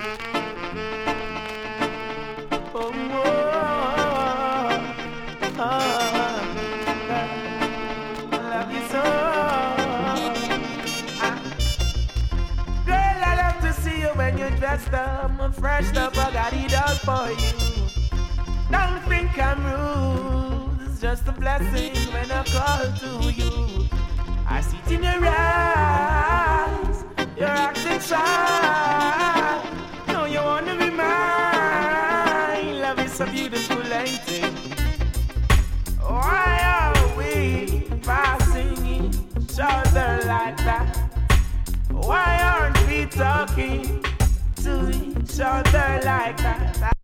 Oh, oh, oh, I love you so. Girl, I love to see you when you're dressed up and freshed up. I got it all for you. Don't think I'm rude. It's just a blessing when I call to you. I see it in your eyes. You're acting shy. No, you wanna be mine. Love is so beautiful, ain't it? Why are we passing each other like that? Why aren't we talking to each other like that?